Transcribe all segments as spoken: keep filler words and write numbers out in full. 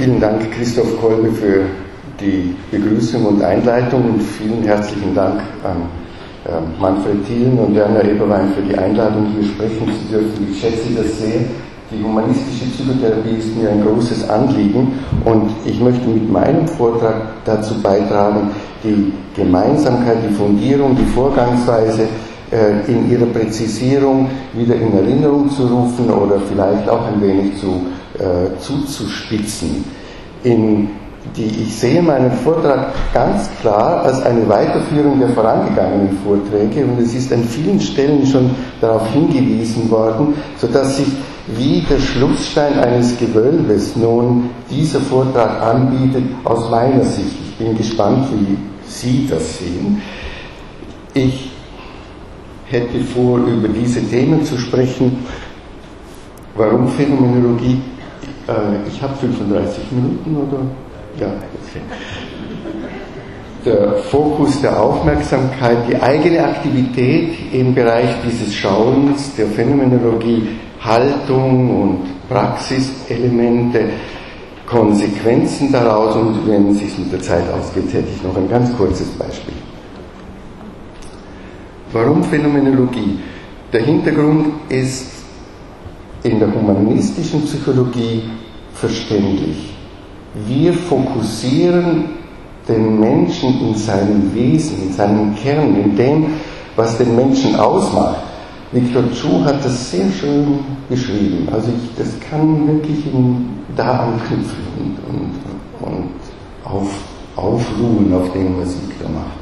vielen Dank, Christoph Kolbe, für die Begrüßung und Einleitung und vielen herzlichen Dank an äh, Manfred Thielen und Werner Eberwein für die Einladung, hier sprechen zu dürfen. Ich schätze das sehr. Die humanistische Psychotherapie ist mir ein großes Anliegen und ich möchte mit meinem Vortrag dazu beitragen, die Gemeinsamkeit, die Fundierung, die Vorgangsweise äh, in ihrer Präzisierung wieder in Erinnerung zu rufen oder vielleicht auch ein wenig zu, äh, zuzuspitzen. In die ich sehe meinen Vortrag ganz klar als eine Weiterführung der vorangegangenen Vorträge und es ist an vielen Stellen schon darauf hingewiesen worden, sodass sich wie der Schlussstein eines Gewölbes nun dieser Vortrag anbietet aus meiner Sicht. Ich bin gespannt, wie Sie das sehen. Ich hätte vor, über diese Themen zu sprechen. Warum Phänomenologie? Äh, ich habe fünfunddreißig Minuten, oder? Ja, okay. Der Fokus der Aufmerksamkeit, die eigene Aktivität im Bereich dieses Schauens, der Phänomenologie, Haltung und Praxiselemente, Konsequenzen daraus und wenn es sich mit der Zeit ausgeht, hätte ich noch ein ganz kurzes Beispiel. Warum Phänomenologie? Der Hintergrund ist in der humanistischen Psychologie verständlich. Wir fokussieren den Menschen in seinem Wesen, in seinem Kern, in dem, was den Menschen ausmacht. Victor Chu hat das sehr schön beschrieben. Also ich, das kann wirklich in, da anknüpfen und, und, und auf, aufruhen auf dem, was Victor macht.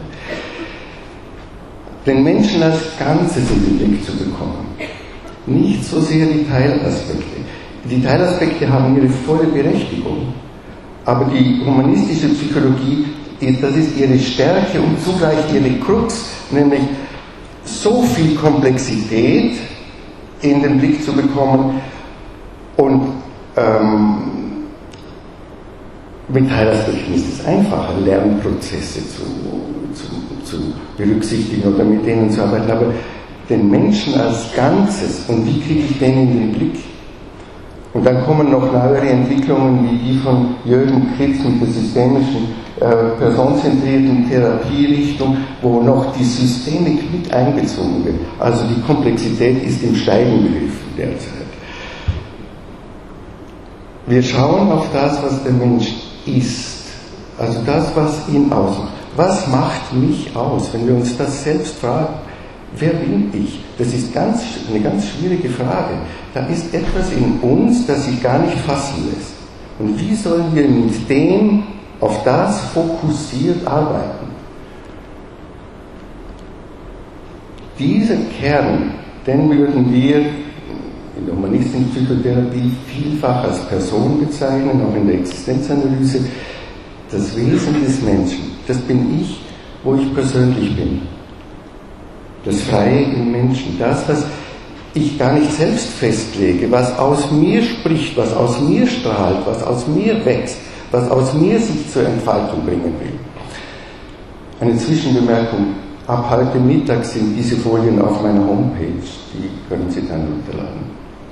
Den Menschen als Ganzes in den Blick zu bekommen. Nicht so sehr die Teilaspekte. Die Teilaspekte haben ihre volle Berechtigung. Aber die humanistische Psychologie, das ist ihre Stärke und zugleich ihre Krux, nämlich so viel Komplexität in den Blick zu bekommen und ähm, mit Teilaspekten ist es einfacher, Lernprozesse zu, zu, zu berücksichtigen oder mit denen zu arbeiten, aber den Menschen als Ganzes und wie kriege ich den in den Blick? Und dann kommen noch neuere Entwicklungen wie die von Jürgen Kritz mit der systemischen, äh, personenzentrierten Therapierichtung, wo noch die Systemik mit einbezogen wird. Also die Komplexität ist im Steigen begriffen derzeit. Wir schauen auf das, was der Mensch ist, also das, was ihn ausmacht. Was macht mich aus, wenn wir uns das selbst fragen? Wer bin ich? Das ist ganz, eine ganz schwierige Frage. Da ist etwas in uns, das sich gar nicht fassen lässt. Und wie sollen wir mit dem auf das fokussiert arbeiten? Dieser Kern, den würden wir in der humanistischen Psychotherapie vielfach als Person bezeichnen, auch in der Existenzanalyse. Das Wesen des Menschen, das bin ich, wo ich persönlich bin. Das Freie im Menschen, das, was ich gar nicht selbst festlege, was aus mir spricht, was aus mir strahlt, was aus mir wächst, was aus mir sich zur Entfaltung bringen will. Eine Zwischenbemerkung, ab heute Mittag sind diese Folien auf meiner Homepage, die können Sie dann runterladen.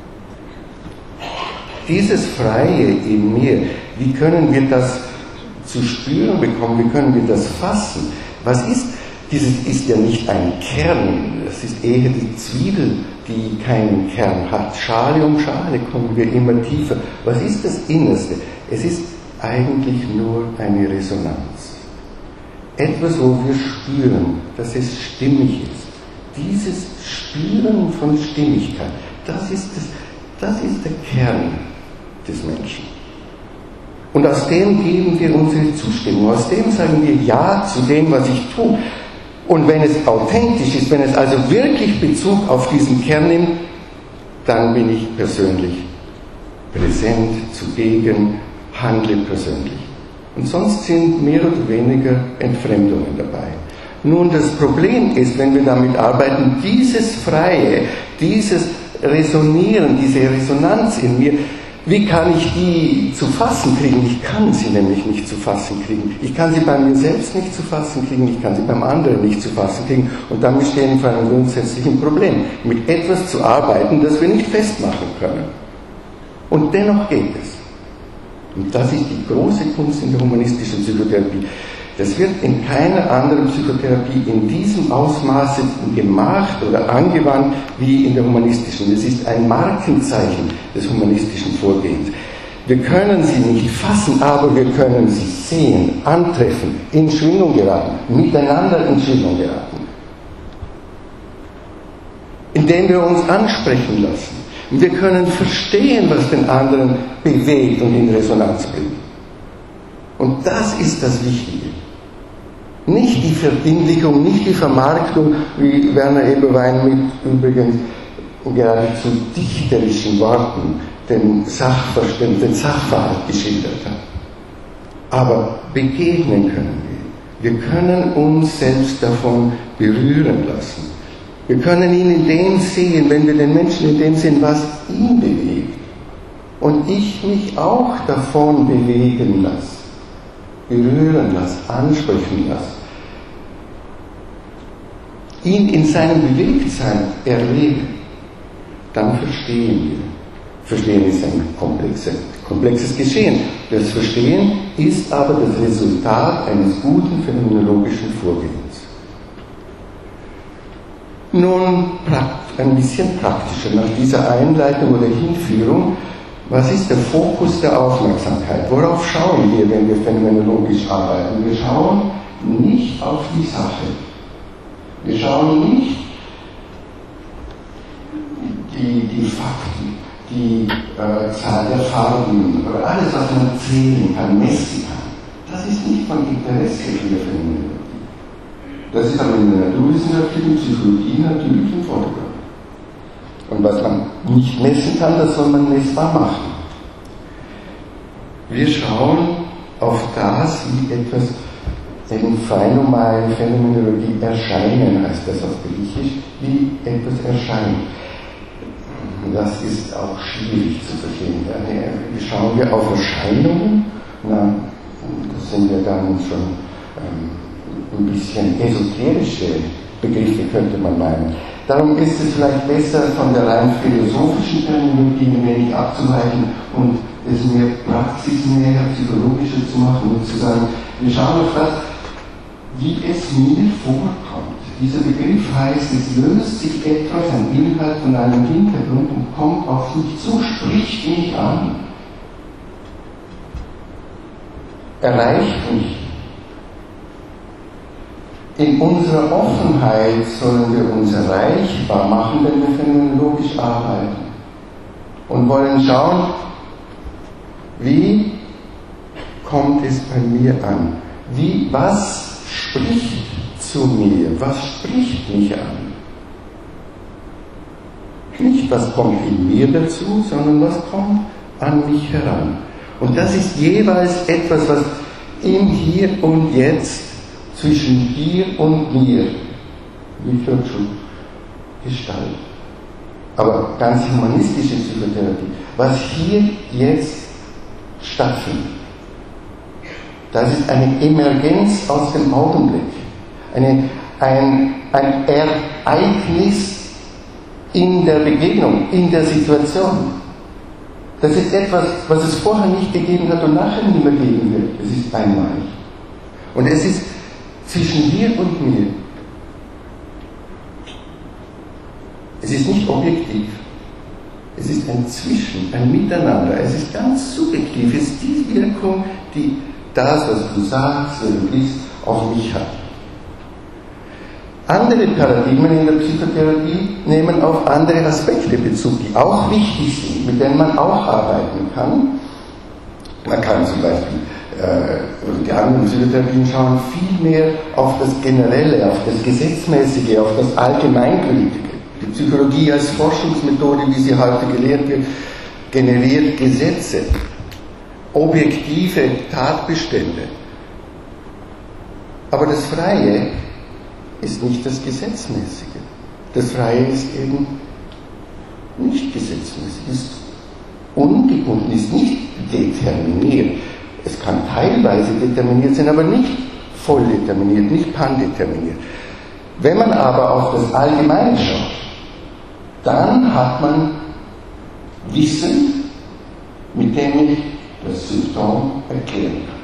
Dieses Freie in mir, wie können wir das zu spüren bekommen, wie können wir das fassen? Was ist Dieses ist ja nicht ein Kern, das ist eher die Zwiebel, die keinen Kern hat. Schale um Schale kommen wir immer tiefer. Was ist das Innerste? Es ist eigentlich nur eine Resonanz. Etwas, wo wir spüren, dass es stimmig ist. Dieses Spüren von Stimmigkeit, das ist, das, das ist der Kern des Menschen. Und aus dem geben wir unsere Zustimmung. Aus dem sagen wir Ja zu dem, was ich tue. Und wenn es authentisch ist, wenn es also wirklich Bezug auf diesen Kern nimmt, dann bin ich persönlich präsent, zugegen, handle persönlich. Und sonst sind mehr oder weniger Entfremdungen dabei. Nun, das Problem ist, wenn wir damit arbeiten, dieses Freie, dieses Resonieren, diese Resonanz in mir, wie kann ich die zu fassen kriegen? Ich kann sie nämlich nicht zu fassen kriegen. Ich kann sie bei mir selbst nicht zu fassen kriegen, ich kann sie beim anderen nicht zu fassen kriegen. Und damit stehen wir vor einem grundsätzlichen Problem, mit etwas zu arbeiten, das wir nicht festmachen können. Und dennoch geht es. Und das ist die große Kunst in der humanistischen Psychotherapie. Das wird in keiner anderen Psychotherapie in diesem Ausmaße gemacht oder angewandt wie in der humanistischen. Es ist ein Markenzeichen des humanistischen Vorgehens. Wir können sie nicht fassen, aber wir können sie sehen, antreffen, in Schwingung geraten, miteinander in Schwingung geraten. Indem wir uns ansprechen lassen. Und wir können verstehen, was den anderen bewegt und in Resonanz bringt. Und das ist das Wichtige. Nicht die Verbindlichung, nicht die Vermarktung, wie Werner Eberwein mit übrigens geradezu dichterischen Worten den Sachverstand, den Sachverhalt geschildert hat. Aber begegnen können wir. Wir können uns selbst davon berühren lassen. Wir können ihn in dem sehen, wenn wir den Menschen in dem sehen, was ihn bewegt. Und ich mich auch davon bewegen lasse, berühren lasse, ansprechen lasse. Ihn in seinem Bewegtsein erleben, dann verstehen wir. Verstehen ist ein komplexes, komplexes Geschehen. Das Verstehen ist aber das Resultat eines guten phänomenologischen Vorgehens. Nun ein bisschen praktischer nach dieser Einleitung oder Hinführung. Was ist der Fokus der Aufmerksamkeit? Worauf schauen wir, wenn wir phänomenologisch arbeiten? Wir schauen nicht auf die Sache. Wir schauen nicht die, die Fakten, die äh, Zahl der Farben oder alles, was man zählen kann, messen kann. Das ist nicht von Interesse für die Phänomenologie. Das ist aber in der naturwissenschaftlichen Psychologie natürlich im Vordergrund. Und was man nicht messen kann, das soll man messbar machen. Wir schauen auf das, wie etwas in Phänomenologie, Phänomenologie erscheinen, heißt das auf Griechisch, wie etwas erscheint. Das ist auch schwierig zu verstehen. Daher schauen wir auf Erscheinungen, na, das sind ja dann schon ähm, ein bisschen esoterische Begriffe, könnte man meinen. Darum ist es vielleicht besser, von der rein philosophischen Terminologie ein wenig abzuweichen und es mehr praxisnäher, psychologischer zu machen und zu sagen, wir schauen auf das, wie es mir vorkommt. Dieser Begriff heißt, es löst sich etwas, ein Inhalt von einem Hintergrund und kommt auf mich zu, spricht mich an, erreicht mich. In unserer Offenheit sollen wir uns erreichbar machen, wenn wir phänomenologisch arbeiten. Und wollen schauen, wie kommt es bei mir an? Wie, was spricht zu mir? Was spricht mich an? Nicht, was kommt in mir dazu, sondern was kommt an mich heran. Und das ist jeweils etwas, was im Hier und Jetzt zwischen dir und mir, wie schon gestaltet. Aber ganz humanistische Psychotherapie, was hier jetzt stattfindet, das ist eine Emergenz aus dem Augenblick, eine, ein, ein Ereignis in der Begegnung, in der Situation. Das ist etwas, was es vorher nicht gegeben hat und nachher nicht mehr geben wird. Es ist einmalig. Und es ist zwischen dir und mir. Es ist nicht objektiv. Es ist ein Zwischen, ein Miteinander. Es ist ganz subjektiv. Es ist die Wirkung, die das, was du sagst, wer du bist, auf mich hat. Andere Paradigmen in der Psychotherapie nehmen auf andere Aspekte Bezug, die auch wichtig sind, mit denen man auch arbeiten kann. Man kann zum Beispiel, äh, oder die anderen Psychotherapien schauen viel mehr auf das Generelle, auf das Gesetzmäßige, auf das Allgemeingültige. Die Psychologie als Forschungsmethode, wie sie heute gelehrt wird, generiert Gesetze, objektive Tatbestände. Aber das Freie ist nicht das Gesetzmäßige. Das Freie ist eben nicht gesetzmäßig, ist ungebunden, ist nicht determiniert. Es kann teilweise determiniert sein, aber nicht voll determiniert, nicht pandeterminiert. Wenn man aber auf das Allgemeine schaut, dann hat man Wissen, mit dem ich das Symptom erklären kann.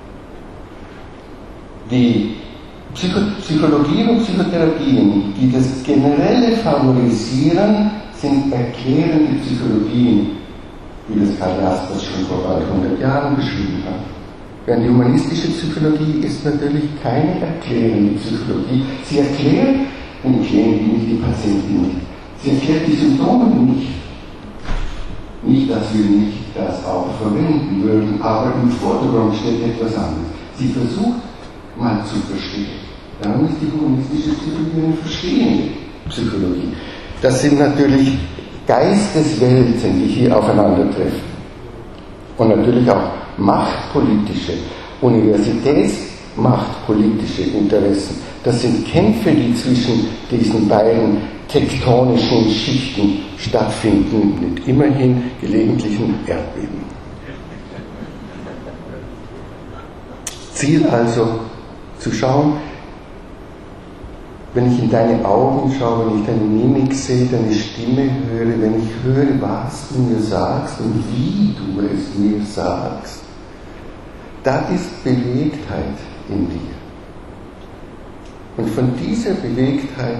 Die Psycho Psychologien und Psychotherapien, die das Generelle favorisieren, sind erklärende Psychologien, wie das Karl Jaspers schon vor bald hundert Jahren beschrieben hat. Während die humanistische Psychologie ist natürlich keine erklärende Psychologie. Sie erklärt den Klienten nicht, die Patienten nicht. Sie erklärt die Symptome nicht. Nicht, dass wir nicht das auch verwenden würden, aber im Vordergrund steht etwas anderes. Sie versucht mal zu verstehen. Darum ist die humanistische Psychologie eine verstehende Psychologie. Das sind natürlich Geisteswelten, die hier aufeinandertreffen. Und natürlich auch machtpolitische, universitätsmachtpolitische Interessen. Das sind Kämpfe, die zwischen diesen beiden tektonischen Schichten stattfinden, mit immerhin gelegentlichen Erdbeben. Ziel also, zu schauen, wenn ich in deine Augen schaue, wenn ich deine Mimik sehe, deine Stimme höre, wenn ich höre, was du mir sagst und wie du es mir sagst, da ist Bewegtheit in dir. Und von dieser Bewegtheit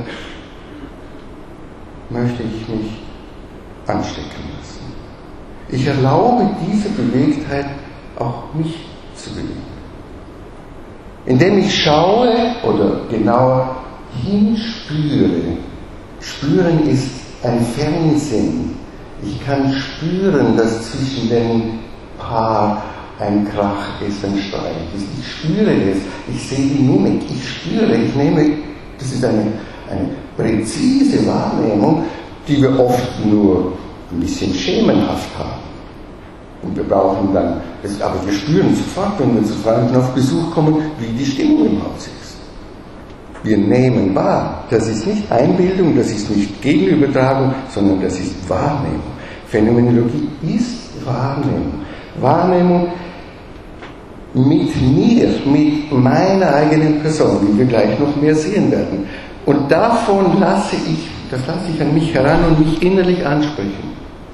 möchte ich mich anstecken lassen. Ich erlaube dieser Bewegtheit auch mich zu bewegen. Indem ich schaue oder genauer hinspüre. Spüren ist ein Fernsehen. Ich kann spüren, dass zwischen dem Paar ein Krach ist, ein Streit ist. Ich spüre es. Ich sehe die Mimik. Ich spüre, ich nehme, das ist eine, eine präzise Wahrnehmung, die wir oft nur ein bisschen schemenhaft haben. Und wir brauchen dann, aber wir spüren sofort, wenn wir zu Freunden auf Besuch kommen, wie die Stimmung im Haus ist. Wir nehmen wahr. Das ist nicht Einbildung, das ist nicht Gegenübertragung, sondern das ist Wahrnehmung. Phänomenologie ist Wahrnehmung. Wahrnehmung mit mir, mit meiner eigenen Person, wie wir gleich noch mehr sehen werden. Und davon lasse ich, das lasse ich an mich heran und mich innerlich ansprechen.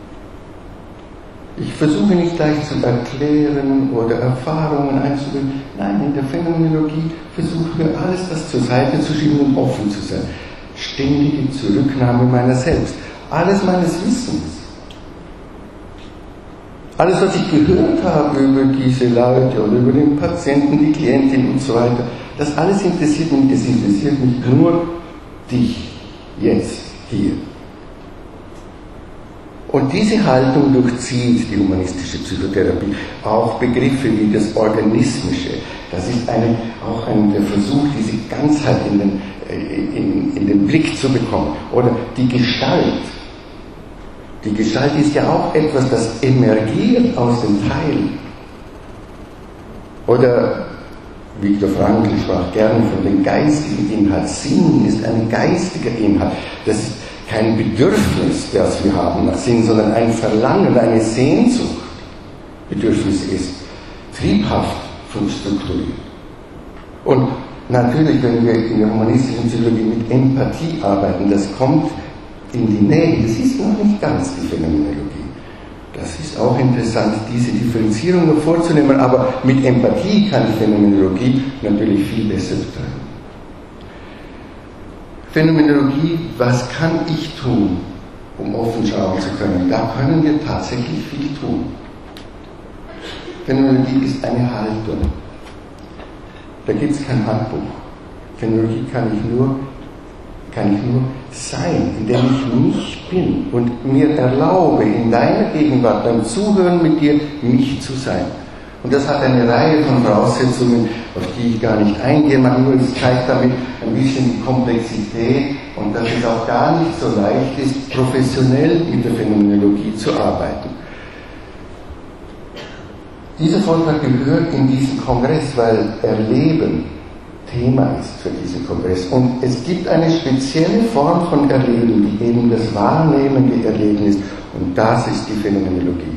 Ich versuche nicht gleich zu erklären oder Erfahrungen einzubringen. Nein, in der Phänomenologie versuchen wir alles das zur Seite zu schieben und offen zu sein. Ständige Zurücknahme meiner selbst. Alles meines Wissens. Alles, was ich gehört habe über diese Leute oder über den Patienten, die Klientin und so weiter, das alles interessiert mich, es interessiert mich nur dich, jetzt, hier. Und diese Haltung durchzieht die humanistische Psychotherapie. Auch Begriffe wie das Organismische. Das ist eine, auch ein, der Versuch, diese Ganzheit in den, in, in den Blick zu bekommen. Oder die Gestalt. Die Gestalt ist ja auch etwas, das emergiert aus den Teilen. Oder Viktor Frankl sprach gerne von dem geistigen Inhalt. Sinn ist ein geistiger Inhalt. Das ist kein Bedürfnis, das wir haben nach Sinn, sondern ein Verlangen, eine Sehnsucht. Bedürfnis ist triebhaft strukturiert. Und natürlich, wenn wir in der humanistischen Psychologie mit Empathie arbeiten, das kommt in die Nähe. Das ist noch nicht ganz die Phänomenologie. Das ist auch interessant, diese Differenzierung noch vorzunehmen, aber mit Empathie kann die Phänomenologie natürlich viel besser betreiben. Phänomenologie, was kann ich tun, um offen schauen zu können? Da können wir tatsächlich viel tun. Phänomenologie ist eine Haltung. Da gibt es kein Handbuch. Phänomenologie kann ich nur, kann ich nur sein, indem ich mich bin und mir erlaube, in deiner Gegenwart, beim Zuhören mit dir, mich zu sein. Und das hat eine Reihe von Voraussetzungen, auf die ich gar nicht eingehe. Man nur, es zeigt damit ein bisschen die Komplexität und dass es auch gar nicht so leicht ist, professionell mit der Phänomenologie zu arbeiten. Dieser Vortrag gehört in diesen Kongress, weil Erleben Thema ist für diesen Kongress. Und es gibt eine spezielle Form von Erleben, die eben das wahrnehmende Erleben ist. Und das ist die Phänomenologie.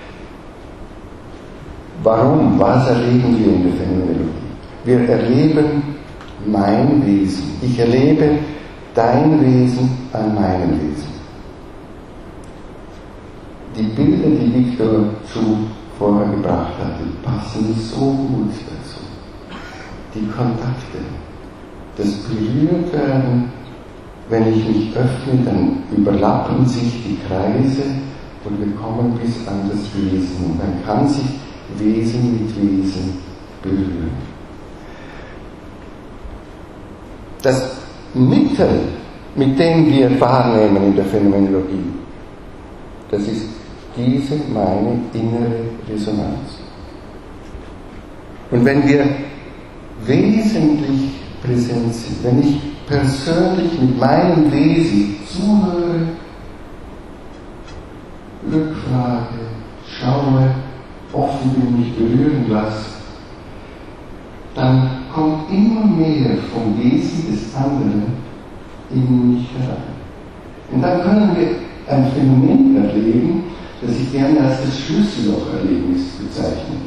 Warum? Was erleben wir in der Phänomenologie? Wir erleben mein Wesen. Ich erlebe dein Wesen an meinem Wesen. Die Bilder, die Viktor zu vorher gebracht hatte, passen so gut dazu. Die Kontakte, das Berührtwerden, wenn ich mich öffne, dann überlappen sich die Kreise und wir kommen bis an das Wesen. Und man kann sich Wesen mit Wesen berühren. Das Mittel, mit dem wir wahrnehmen in der Phänomenologie, das ist diese meine innere Resonanz. Und wenn wir wesentlich präsent sind, wenn ich persönlich mit meinem Wesen zuhöre, Rückfrage, schaue, offen bin, mich berühren lasse, dann kommt immer mehr vom Wesen des anderen in mich herein. Und dann können wir ein Phänomen erleben, das ich gerne als das Schlüssellocherlebnis bezeichne.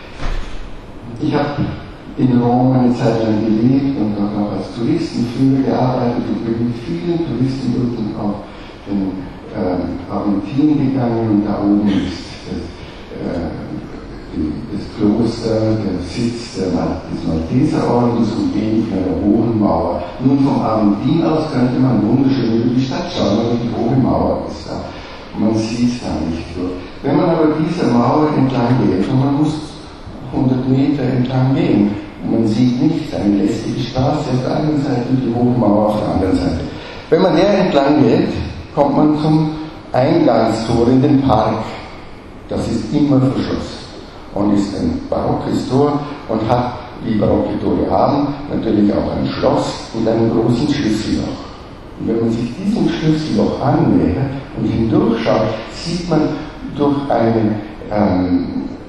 Ich habe in Rom eine Zeit lang gelebt und dort auch als Touristenführer gearbeitet und bin mit vielen Touristengruppen auf den ähm, Aventin gegangen und da oben ist das, äh, das Kloster, der Sitz der, des Malteserordens umgeben von einer hohen Mauer. Nun vom Aventin aus könnte man wunderschön über die Stadt schauen, aber die hohe Mauer ist da. Und man sieht es da nicht durch. Wenn man aber dieser Mauer entlang geht, und man muss hundert Meter entlang gehen, und man sieht nicht eine lästige Straße auf der einen Seite und die hohe Mauer auf der anderen Seite. Wenn man der entlang geht, kommt man zum Eingangstor in den Park. Das ist immer verschlossen und ist ein barockes Tor und hat, wie barocke Tore haben, natürlich auch ein Schloss und einen großen Schlüsselloch. Und wenn man sich diesem Schlüsselloch annähert und hindurchschaut, sieht man durch eine ähm,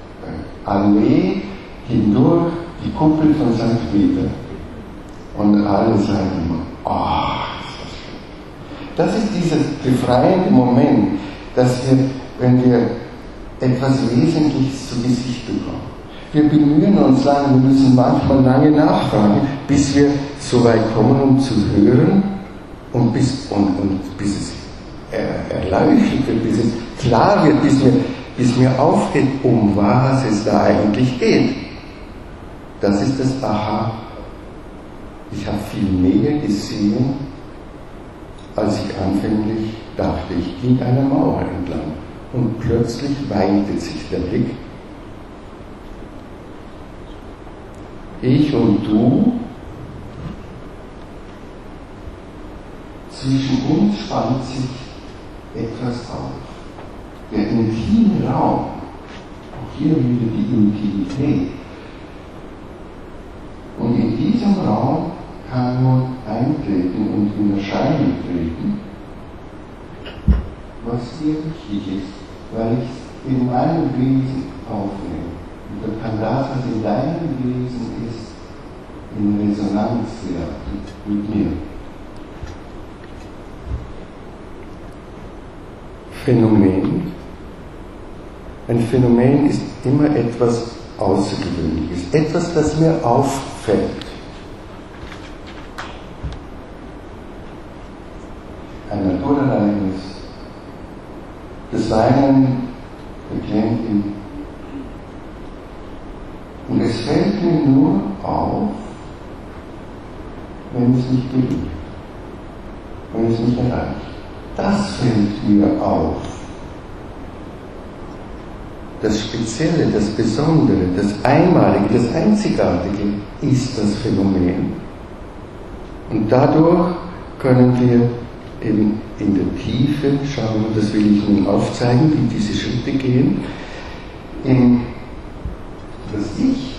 Allee hindurch die Kuppel von Sankt Peter. Und alle sagen immer, ach, ist das schön. Das ist dieser befreiende Moment, dass wir, wenn wir etwas Wesentliches zu Gesicht bekommen, wir bemühen uns lange, wir müssen manchmal lange nachfragen, bis wir so weit kommen, um zu hören und bis, und, und bis es er, erleuchtet wird, bis es klar wird, bis mir, bis mir aufgeht, um was es da eigentlich geht. Das ist das Aha. Ich habe viel mehr gesehen, als ich anfänglich dachte. Ich ging einer Mauer entlang und plötzlich weitet sich der Blick. Ich und du, zwischen uns spannt sich etwas auf. Der intime Raum, auch hier wieder die Intimität. Und in diesem Raum kann man eintreten und in Erscheinung treten, was dir wichtig ist, weil ich es in meinem Wesen aufnehme. Und da kann das, was in deinem Wesen ist, in Resonanz werden mit mir. Phänomen. Ein Phänomen ist immer etwas Außergewöhnliches, etwas, das mir auffällt. Ein Naturereignis, das Weinen der Klientin. Und es fällt mir nur auf, wenn es mich berührt, wenn es mich erreicht. Das fällt mir auf. Das Spezielle, das Besondere, das Einmalige, das Einzigartige ist das Phänomen. Und dadurch können wir eben in der Tiefe schauen, und das will ich nun aufzeigen, wie diese Schritte gehen, in das Ich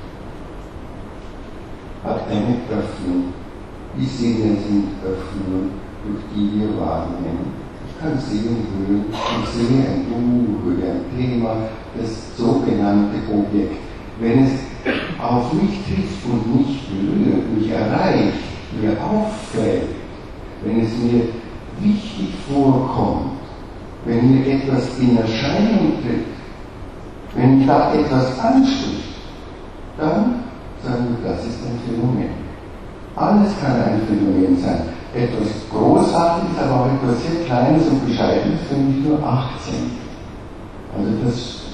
hat eine Öffnung. Die Sinne sind Öffnungen, durch die wir wahrnehmen. Ich kann sehen, hören, ich sehe ein Buch oder ein Thema, das sogenannte Objekt. Wenn es auf mich trifft und mich berührt, mich erreicht, mir auffällt, wenn es mir wichtig vorkommt, wenn mir etwas in Erscheinung tritt, wenn mich da etwas anspricht, dann sagen wir, das ist ein Phänomen. Alles kann ein Phänomen sein. Etwas Großartiges, aber auch etwas sehr Kleines und Bescheidenes, für mich nur achtzehn. Also das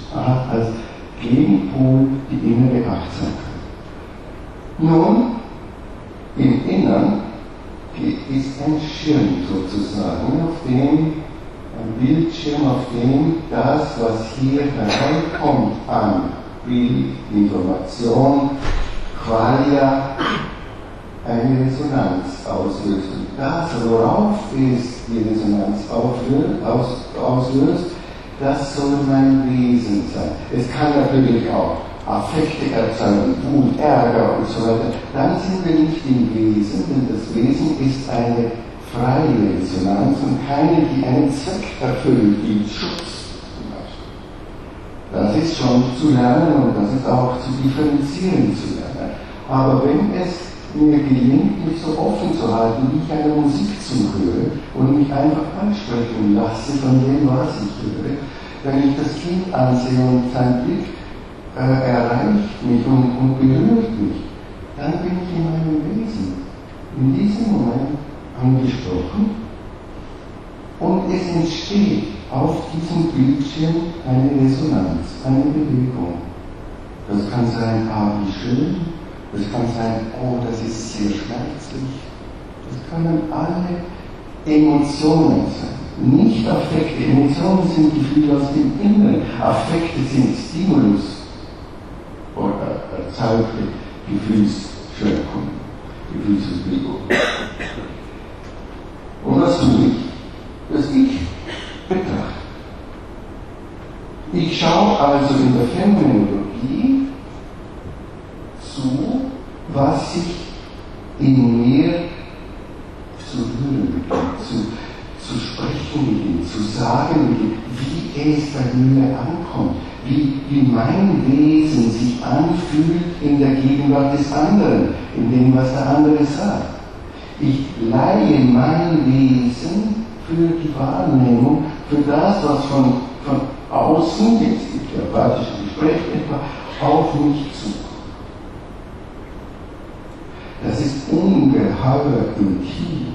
Er hat als Gegenpol die innere Achtsamkeit. Nun, im Innern ist ein Schirm sozusagen, auf dem, ein Bildschirm, auf dem das, was hier hereinkommt an Bild, Information, Qualia, eine Resonanz auslöst. Und das, worauf es die Resonanz auslöst, aus, auslöst, das soll mein Wesen sein. Es kann natürlich auch Affekte erzeugen, Wut, Ärger und so weiter. Dann sind wir nicht im Wesen, denn das Wesen ist eine freie Resonanz und keine, die einen Zweck erfüllt, wie Schutz zum Beispiel. Das ist schon zu lernen und das ist auch zu differenzieren zu lernen. Aber wenn es mir gelingt, mich so offen zu halten, wie ich eine Musik zuhöre und mich einfach ansprechen lasse von dem, was ich höre, wenn ich das Kind ansehe und sein Blick äh, erreicht mich und, und berührt mich, dann bin ich in meinem Wesen in diesem Moment angesprochen und es entsteht auf diesem Bildschirm eine Resonanz, eine Bewegung. Das kann sein, ah, wie schön. Das kann sein, oh, das ist sehr schmerzlich. Das können alle Emotionen sein. Nicht Affekte. Emotionen sind Gefühle aus dem Inneren. Affekte sind Stimulus oder erzeugte Gefühlsschöpfung, Gefühlsbewegung. Und was tue ich? Das Ich betrachte. Ich schaue also in der Phänomenologie zu, was sich in mir zu hören beginnt, zu, zu sprechen beginnt, zu sagen beginnt, wie es bei mir ankommt, wie, wie mein Wesen sich anfühlt in der Gegenwart des anderen, in dem, was der andere sagt. Ich leihe mein Wesen für die Wahrnehmung, für das, was von, von außen, jetzt im therapeutischen Gespräch etwa, auf mich zukommt. Das ist ungeheuer intim.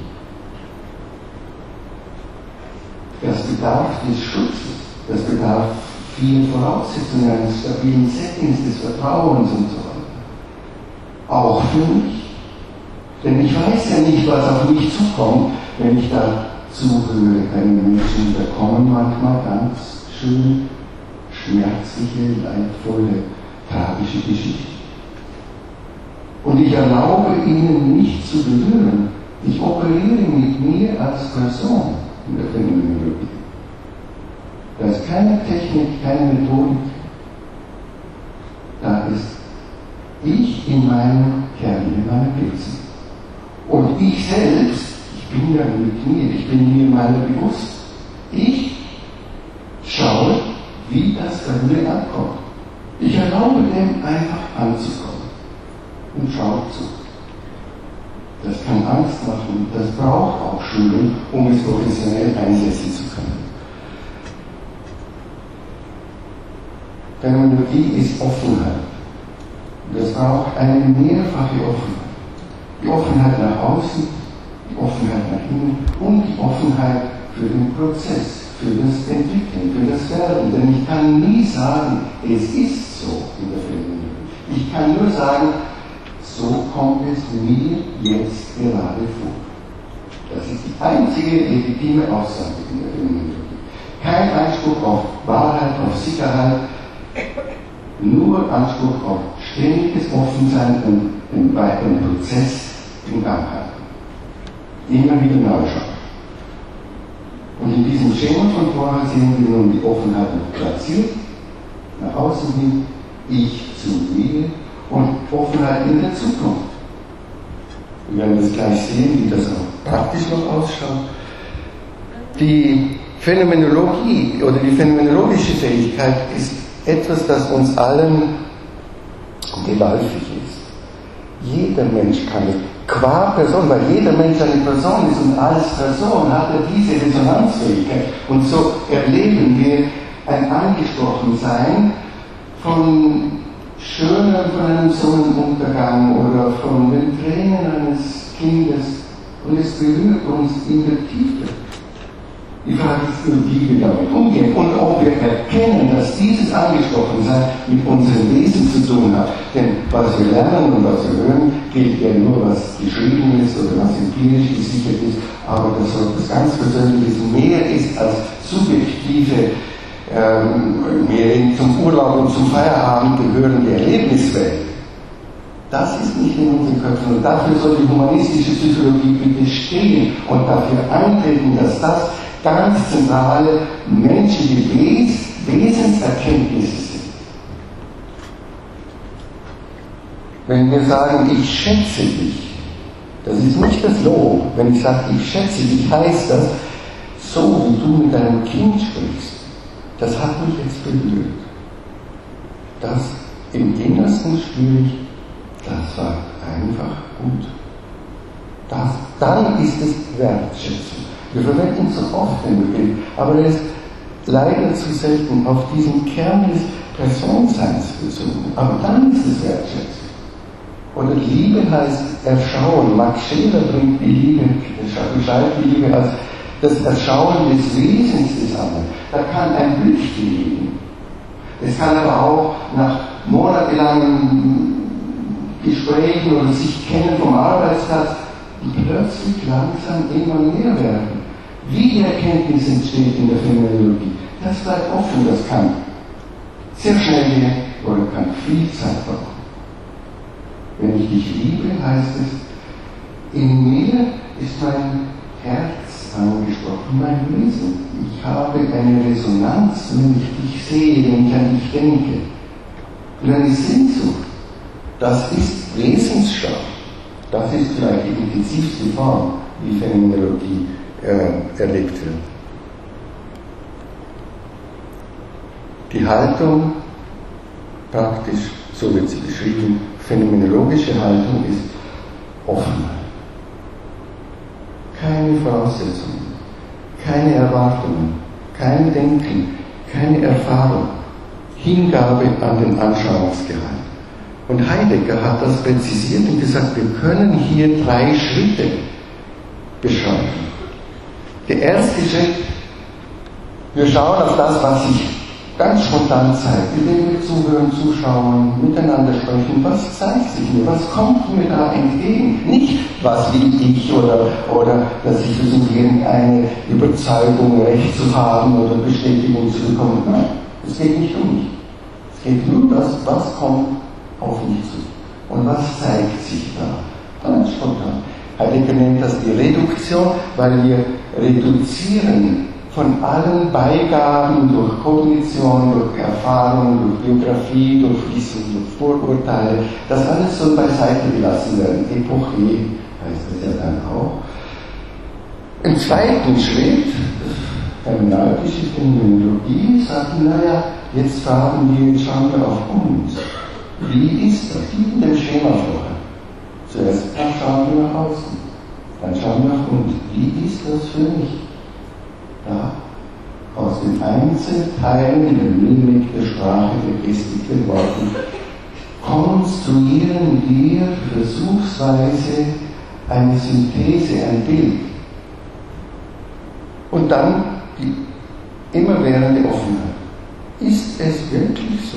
Das bedarf des Schutzes, das bedarf vielen Voraussetzungen, eines stabilen Settings, des Vertrauens und so weiter. Auch für mich. Denn ich weiß ja nicht, was auf mich zukommt, wenn ich da zuhöre. Einen Menschen, da kommen manchmal ganz schön schmerzliche, leidvolle, tragische Geschichten. Und ich erlaube ihnen nicht zu berühren. Ich operiere mit mir als Person in der Phänomenologie. Da ist keine Technik, keine Methodik. Da ist ich in meinem Kern, in meinem Wesen. Und ich selbst, ich bin ja mit mir, ich bin mir meiner bewusst. Ich schaue, wie das bei mir ankommt. Ich erlaube dem einfach anzukommen. Und schaut zu. Das kann Angst machen, das braucht auch Schulung, um es professionell einsetzen zu können. Phänomenologie ist Offenheit. Das braucht eine mehrfache Offenheit. Die Offenheit nach außen, die Offenheit nach innen und die Offenheit für den Prozess, für das Entwickeln, für das Werden. Denn ich kann nie sagen, es ist so in der Phänomenologie. Ich kann nur sagen, so kommt es mir jetzt gerade vor. Das ist die einzige legitime Aussage in der Phänomenologie. Kein Anspruch auf Wahrheit, auf Sicherheit, nur Anspruch auf ständiges Offensein und den weiteren Prozess im Gang halten. Immer wieder neu schauen. Und in diesem Schema von vorher sehen wir nun die Offenheit platziert, nach außen hin, ich zu mir, und Offenheit in der Zukunft. Wir werden das gleich sehen, wie das auch praktisch noch ausschaut. Die Phänomenologie oder die phänomenologische Fähigkeit ist etwas, das uns allen geläufig ist. Jeder Mensch kann es, qua Person, weil jeder Mensch eine Person ist und als Person hat er diese Resonanzfähigkeit. Und so erleben wir ein Angesprochensein von schöner von einem Sonnenuntergang oder von den Tränen eines Kindes und es berührt uns in der Tiefe. Die Frage ist nur, wie wir damit umgehen und ob wir erkennen, dass dieses Angesprochensein mit unserem Wesen zu tun hat. Denn was wir lernen und was wir hören, gilt ja nur, was geschrieben ist oder was empirisch gesichert ist, aber dass etwas ganz Persönliches mehr ist als subjektive, ähm, mehr zum Urlaub und zum Feierabend gehörende Erlebniswelt. Das ist nicht in unseren Köpfen und dafür soll die humanistische Psychologie bitte stehen und dafür eintreten, dass das ganz zentrale menschliche Wes Wesenserkenntnisse sind. Wenn wir sagen, ich schätze dich, das ist nicht das Lob. Wenn ich sage, ich schätze dich, heißt das, so wie du mit deinem Kind sprichst, das hat mich jetzt berührt. Das im Innersten spüre ich, das war einfach gut. Das, dann ist es Wertschätzung. Wir verwenden so oft den Begriff, aber er ist leider zu selten auf diesen Kern des Personenseins bezogen. Aber dann ist es Wertschätzung. Oder Liebe heißt Erschauen. Max Scheler bringt die Liebe, beschreibt die Liebe als das Erschauen des Wesens des anderen. Da kann ein Blüchtchen liegen. Es kann aber auch nach monatelangen Gesprächen oder sich kennen vom Arbeitsplatz plötzlich langsam immer mehr werden. Wie die Erkenntnis entsteht in der Phänomenologie, das bleibt offen, das kann sehr schnell gehen oder kann viel Zeit brauchen. Wenn ich dich liebe, heißt es, in mir ist mein Herz angesprochen, mein Wesen. Ich habe eine Resonanz, wenn ich dich sehe, wenn ich an dich denke. Und eine Sehnsucht, das ist Wesensschau. Das ist vielleicht die intensivste Form, wie Phänomenologie äh, erlebt wird. Die Haltung, praktisch, so wird sie beschrieben, phänomenologische Haltung ist Offenheit. Keine Voraussetzungen, keine Erwartungen, kein Denken, keine Erfahrung, Hingabe an den Anschauungsgehalt. Und Heidegger hat das präzisiert und gesagt, wir können hier drei Schritte beschreiben. Der erste Schritt, wir schauen auf das, was sich ganz spontan zeigt, indem wir zuhören, zuschauen, miteinander sprechen, was zeigt sich mir, was kommt mir da entgegen? Nicht, was will ich oder, oder dass ich versuche, irgendeine Überzeugung, Recht zu haben oder Bestätigung zu bekommen. Nein, es geht nicht um mich. Es geht nur um das, was kommt auf mich zu. Und was zeigt sich da? Ganz spontan. Heidegger nennt das die Reduktion, weil wir reduzieren von allen Beigaben durch Kognition, durch Erfahrung, durch Biografie, durch Wissen, durch Vorurteile. Das alles soll beiseite gelassen werden. Epoche heißt das ja dann auch. Im zweiten Schritt, hermeneutische Phänomenologie, sagt, naja, jetzt fragen wir, jetzt schauen wir auf uns. Wie ist das? Wie in dem Schema vorher. Zuerst schauen wir nach außen, dann schauen wir nach uns. Wie ist das für mich? Ja, aus den Einzelteilen der Mimik, der Sprache, der Gestik, der Worten konstruieren wir versuchsweise eine Synthese, ein Bild. Und dann die immerwährende Offenheit. Ist es wirklich so?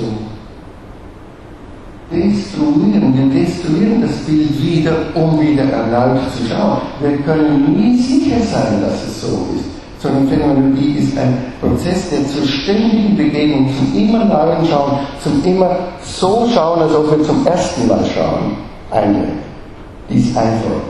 Destruieren, wir destruieren das Bild wieder, um wieder erneut zu schauen. Wir können nie sicher sein, dass es so ist. Sondern Phänomenologie ist ein Prozess, der zur ständigen Begegnung, zum immer neuen Schauen, zum immer so schauen, als ob wir zum ersten Mal schauen, einlädt. Dies einfordern.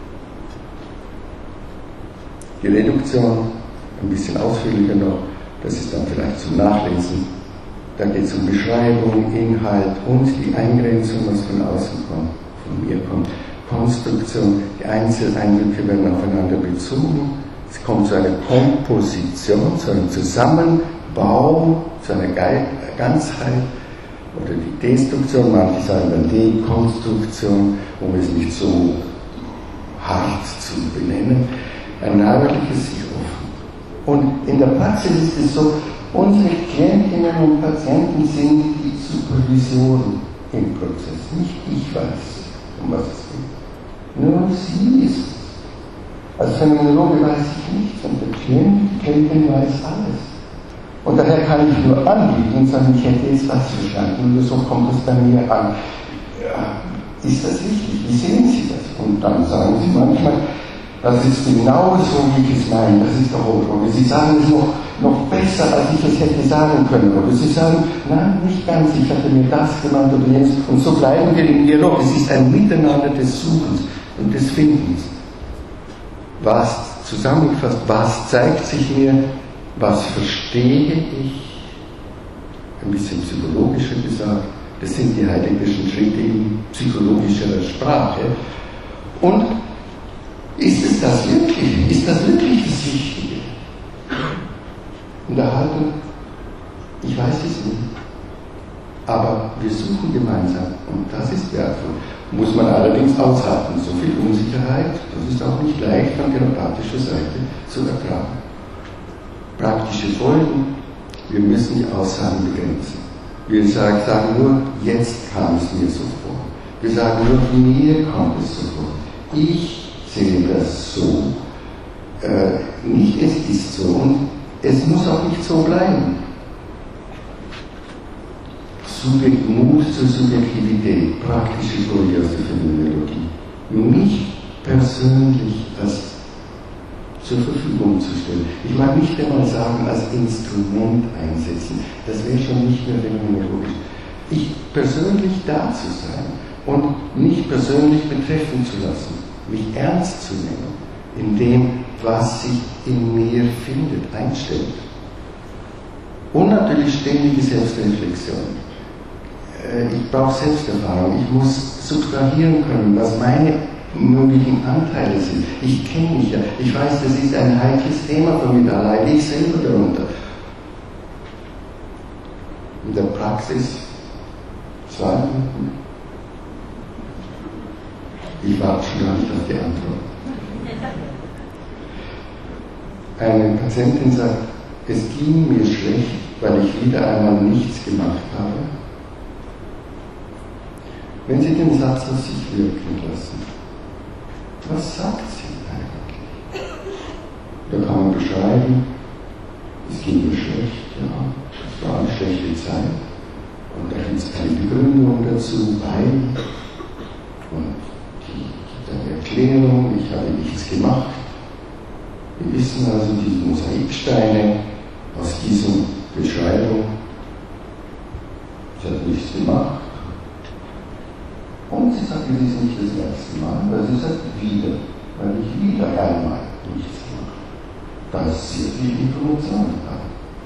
Die Reduktion, ein bisschen ausführlicher noch, das ist dann vielleicht zum Nachlesen. Da geht es um Beschreibung, Inhalt und die Eingrenzung, was von außen kommt, von mir kommt. Konstruktion, die Einzeleindrücke werden aufeinander bezogen. Es kommt zu einer Komposition, zu einem Zusammenbau, zu einer Ganzheit. Oder die Destruktion, manche sagen dann Dekonstruktion, um es nicht so hart zu benennen. Ein neuerliches sich offen. Und in der Praxis ist es so, unsere Klientinnen und Patienten sind die Supervisoren im Prozess. Nicht ich weiß, um was es geht. Nur sie ist es. Als Phänomenologe weiß ich nichts und der Klient, Klientin weiß alles. Und daher kann ich nur anbieten und sagen, ich hätte jetzt was verstanden und so kommt es bei mir an. Ja, ist das richtig? Wie sehen Sie das? Und dann sagen Sie manchmal, das ist genau so, wie ich es meine, das ist der Hochschule. Sie sagen es noch, noch besser, als ich es hätte sagen können. Oder Sie sagen, nein, nicht ganz, ich hatte mir das gemeint oder jenes. Und so bleiben wir im Dialog. Es ist ein Miteinander des Suchens und des Findens. Was zusammengefasst, was zeigt sich mir, was verstehe ich, ein bisschen psychologischer gesagt, das sind die heideggerischen Schritte in psychologischer Sprache. Und ist es das wirklich? Ist das wirklich das Wichtige? In der Haltung, ich weiß es nicht. Aber wir suchen gemeinsam und das ist wertvoll. Muss man allerdings aushalten. So viel Unsicherheit, das ist auch nicht leicht von therapeutischer Seite zu ertragen. Praktische Folgen, wir müssen die Aussagen begrenzen. Wir sagen, sagen nur, jetzt kam es mir so vor. Wir sagen nur, mir kommt es so vor. Ich sehe das so. Äh, nicht es ist so und es muss auch nicht so bleiben. Subjekt, Mut zur Subjektivität, praktische Folge aus der Phänomenologie. Mich persönlich als zur Verfügung zu stellen. Ich mag nicht einmal sagen, als Instrument einsetzen. Das wäre schon nicht mehr phänomenologisch. Ich persönlich da zu sein und mich persönlich betreffen zu lassen, mich ernst zu nehmen, in dem, was sich in mir findet, einstellt. Und natürlich ständige Selbstreflexion. Ich brauche Selbsterfahrung. Ich muss subtrahieren können, was meine möglichen Anteile sind. Ich kenne mich ja. Ich weiß, das ist ein heikles Thema für mich, da leide ich selber darunter. In der Praxis, zwei Minuten. Ich warte schon gar nicht auf die Antwort. Eine Patientin sagt, es ging mir schlecht, weil ich wieder einmal nichts gemacht habe. Wenn Sie den Satz auf sich wirken lassen, was sagt sie eigentlich? Da kann man beschreiben, es ging mir schlecht, ja, es war eine schlechte Zeit. Und da gibt es eine Begründung dazu, weil, und die gibt eine Erklärung, ich habe nichts gemacht. Wir wissen also, diese Mosaiksteine aus dieser Beschreibung, sie hat nichts gemacht. Und sie sagt, es ist nicht das erste Mal, weil sie sagt, wieder, weil ich wieder einmal nichts mache. Da ist sehr viel Information da.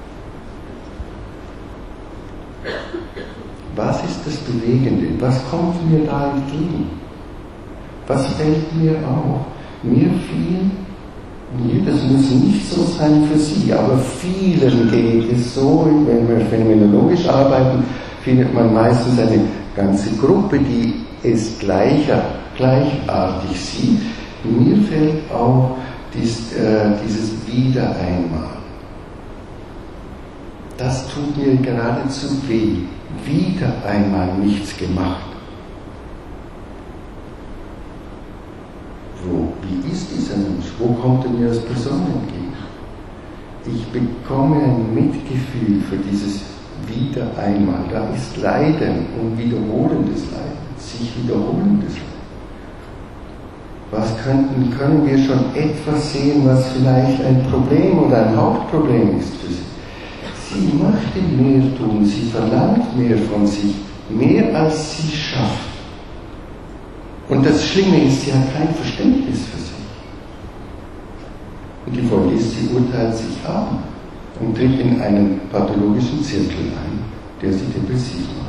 Was ist das Bewegende? Was kommt mir da entgegen? Was fällt mir auf? Mir fiel, nee, das muss nicht so sein für Sie, aber vielen geht es so, wenn wir phänomenologisch arbeiten, findet man meistens eine ganze Gruppe, die es gleicher, gleichartig sieht. Mir fällt auf dies, äh, dieses Wieder einmal. Das tut mir geradezu weh. Wieder einmal nichts gemacht. Wo, wie ist dieser Mensch? Wo kommt er mir als Person entgegen? Ich bekomme ein Mitgefühl für dieses Wieder einmal. Da ist Leiden und wiederholendes Leiden. Sich wiederholendes Leiden. Was könnten, können wir schon etwas sehen, was vielleicht ein Problem oder ein Hauptproblem ist für sie? Sie möchte mehr tun, sie verlangt mehr von sich, mehr als sie schafft. Und das Schlimme ist, sie hat kein Verständnis für sich. Und die Folge ist, sie urteilt sich ab und tritt in einen pathologischen Zirkel ein, der sie depressiv macht.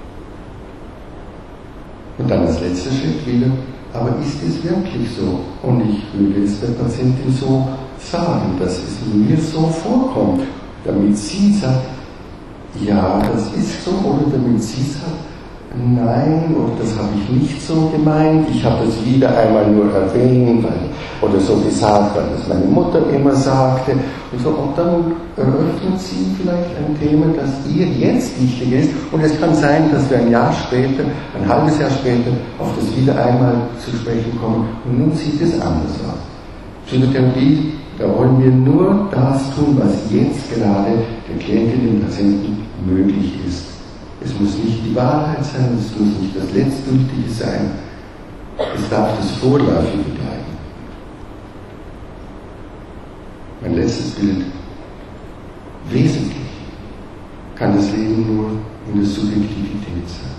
Und dann als letzter Schritt wieder, aber ist es wirklich so? Und ich würde es der Patientin so sagen, dass es mir so vorkommt, damit sie sagt, ja, das ist so, oder damit sie sagt, nein, oder das habe ich nicht so gemeint, ich habe es wieder einmal nur erwähnt, weil, oder so gesagt, weil das meine Mutter immer sagte, und so, und dann eröffnet sie vielleicht ein Thema, das ihr jetzt wichtig ist, und es kann sein, dass wir ein Jahr später, ein halbes Jahr später, auf das wieder einmal zu sprechen kommen, und nun sieht es anders aus. Psychotherapie, da wollen wir nur das tun, was jetzt gerade der Klientin, dem Patienten möglich ist. Es muss nicht die Wahrheit sein, es muss nicht das Letztgültige sein. Es darf das Vorläufige bleiben. Mein letztes Bild. Wesentlich kann das Leben nur in der Subjektivität sein.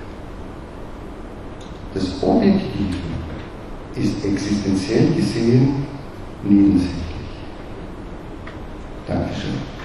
Das Objektive ist existenziell gesehen nebensächlich. Dankeschön.